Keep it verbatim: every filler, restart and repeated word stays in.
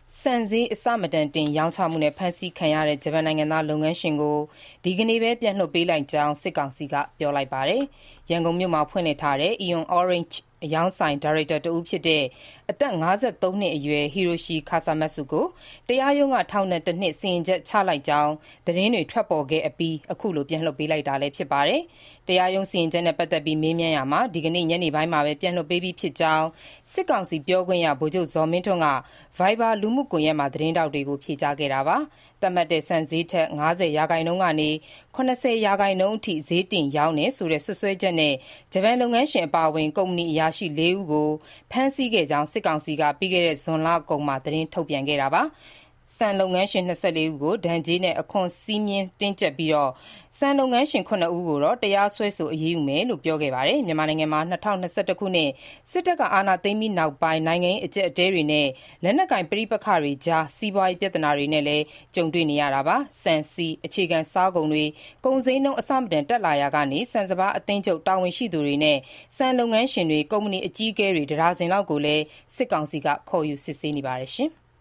ဆန်ဈေးအဆမတန်တင်ရောင်းချမှုနဲ့ဖမ်းဆီးခံရတဲ့ဂျပန်နိုင်ငံသားလုပ်ငန်းရှင်ကိုဒီကနေ့ပဲပြန်လွှတ်ပေးလိုက်ကြောင်းစစ်ကောင်စီကပြောလိုက်ပါတယ်။ရန်ကုန်မြို့မှာဖွင့်လှစ်ထားတဲ့ Aeon Orange အရောင်းဆိုင်ဒါရိုက်တာတဦးဖြစ်တဲ့အသက်၅၃နှစ်အရွယ် Hiroshi Kasamatsu ကိုတရားရုံးကထောင်ဒဏ်တစ်နှစ်စီရင်ချက်ချလိုက်ကြောင်းသတင်းတွေထွက်ပေါ်ခဲ့အပြီးအခုလိုပြန်လွှတ်ပေးလိုက်တာလည်းဖြစ်ပါတယ်။တရားရုံးစီရင်ချက်နဲ့ပတ်သက်ပြီးမေးမြန်းရာမှာဒီကနေ့ညနေပိုင်းမှာပဲပြန်လွှတ်ပေးပြီးဖြစ်ကြောင်းစစ်ကောင်စီပြောခွင့်ရဗိုလ်ချုပ်ဇော်မင်းထွန်းက Viber လူမှုကွန်ရက်မှာသတင်းထောက်တွေကိုဖြေကြားခဲ့တာပါ။သတ်မှတ်တဲ့ဆန်ဈေးထက်၅၀ရာခိုင်နှုန်းကနေ၇၀ရာခိုင်နှုန်းအထိဈေးတင်ရောင်းတယ်ဆိုတဲ့စွပ်စွဲချက်နဲ့ဂျပန်လုပ်ငန်းရှင်အပါအဝင်ကုမ္ပဏီအရာရှိလေးဦးကိုဖမ်းဆီးခဲ့ကြောင်းစစ်ကောင်စီကပြီးခဲ့တဲ့ဇွန်လကုန်မှာသတင်းထုတ်ပြန်ခဲ့တာပါ။ဆန်လုပ်ငန်းရှင်၂၄ဦးကိုဒဏ်ကြေးနဲ့အခွန်စည်းမျဉ်းတင်းကျပ်ပြီးဆန်လုပ်ငန်းရှင်ခုနှစ်ဦးကိုတော့တရားစွဲဆိုအရေးယူမယ်လို့ပြောခဲ့ပါတယ်။မြန်မာနိုင်ငံမှာ၂၀၂၁ခုနှစ်စစ်တပ်ကအာဏာသိမ်းပြီးနောက်ပိုင်းနိုင်ငံရေးအကျပ်အတည်းတွေနဲ့လက်နက်ကိုင်ပဋိပက္ခတွေကြားစီးပွားရေးပြဿနာတွေနဲ့လည်းကြုံတွေ့နေရတာပါ။ဆန်ဆီအခြေခံစားကုန်တွေကုန်ဈေးနှုန်းအဆမတန်တက်လာရာကနေဆန်စပါးအသင်းချုပ်တာဝန်ရှိသူတွေနဲ့ဆန်လုပ်ငန်းရှင်တွေကုမ္ပဏီအကြီးအကဲတွေတဒါဇင်လောက်ကိုလည်းစစ်ကောင်စီကခေါ်ယူစစ်ဆေးနေပါတယ်ရှင်။